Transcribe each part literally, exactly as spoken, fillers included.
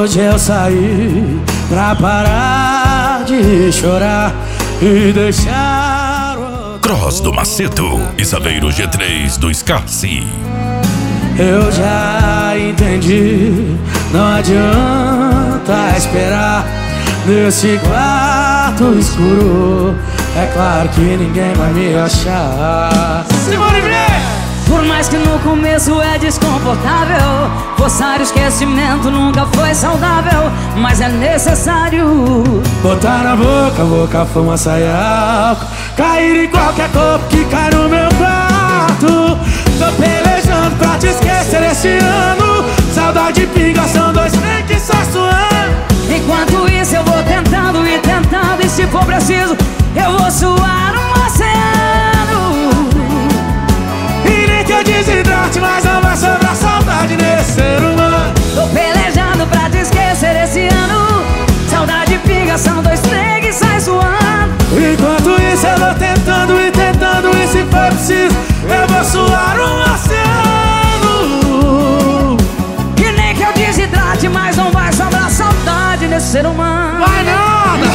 Hoje eu saí pra parar de chorar e deixar o Cross do Macedo e Saveiro G três do Scarce. Eu já entendi, não adianta esperar nesse quarto escuro. É claro que ninguém vai me achar. Simone Bré! Por mais que no começo é desconfortável, forçar o esquecimento nunca foi saudável, mas é necessário botar na boca, boca, fumaça e álcool, cair em qualquer corpo que cai no meu quarto. Tô pelejando pra te esquecer esse ano. Saudade pinga, são dois trem que só suando. Enquanto isso eu vou tentando e tentando, e se for preciso eu vou suar um oceano. E nem que eu desidrate, mas não vai sobrar saudade nesse ser humano. Tô pelejando pra te esquecer esse ano. Saudade pinga, são dois trem que sai suando. Enquanto isso eu vou tentando e tentando, e se for preciso eu vou suar um oceano. E nem que eu desidrate, mas não vai sobrar saudade nesse ser humano. Vai nada!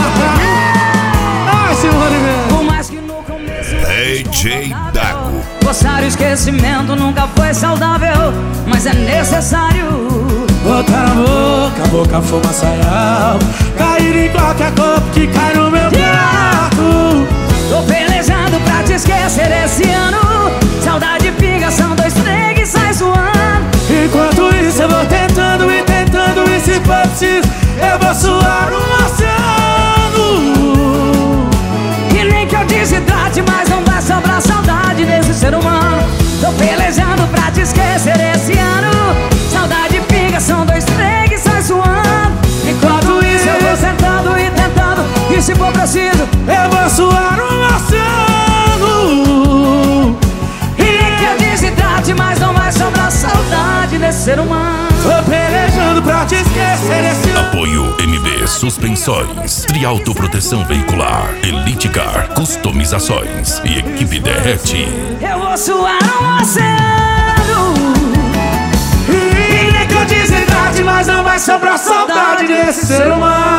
Ai, Simone Bré! Por mais que no começo D J Dago. forçar o esquecimento nunca foi saudável, mas é necessário botar na boca, boca, fumaça e álcool, cair em qualquer corpo que cai no meu quarto. Tô pelejando pra te esquecer esse ano. Saudade pinga, são dois trem que sai suando. Enquanto isso eu vou tentando e tentando, e se for preciso eu vou suar um oceano. E nem que eu desidrate, mas não vai sobrar saudade nesse ser humano. Tô pelejando pra te esquecer esse ano. Saudade pinga, são dois trem que sai suando. Enquanto isso eu vou tentando e tentando, e se for preciso eu vou suar um oceano. e nem que eu desidrate, mas não vai sobrar saudade nesse ser humano. Tô pelejando pra te esquecer esse ano. Apoio M B Suspensões, Triauto Proteção Veicular, Elite Car, Customizações e Equipe Derrete. Eu vou suar um oceano. E nem que eu desidrate, mas não vai sobrar saudade desse ser humano.